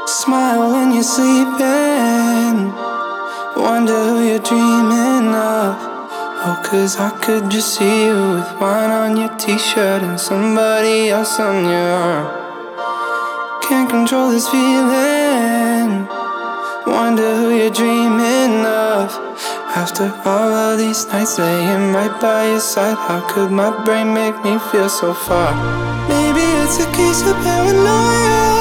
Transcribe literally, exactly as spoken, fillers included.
Smile when you're sleeping. Wonder who you're dreaming of. Oh, cause I could just see you with wine on your t-shirt and somebody else on your arm. Can't control this feeling. Wonder who you're dreaming of. After all of these nights laying right by your side, how could my brain make me feel so far? Maybe it's a case of paranoia.